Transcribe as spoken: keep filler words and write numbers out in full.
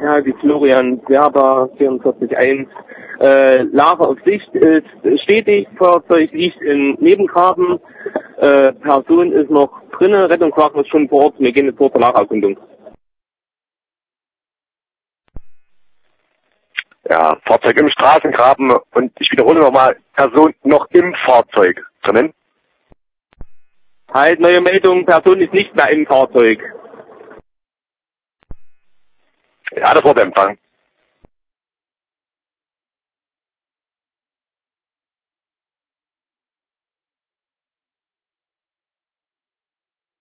Ja, die Florian Werber vierundvierzig eins. Äh, Lage auf Sicht ist stetig, Fahrzeug liegt in Nebengraben, äh, Person ist noch drinne, Rettungswagen ist schon vor Ort, wir gehen jetzt vor zur Lagererkundung. Ja, Fahrzeug im Straßengraben und ich wiederhole nochmal, Person noch im Fahrzeug drinnen. Halt, neue Meldung, Person ist nicht mehr im Fahrzeug. Ja, das war der Empfang.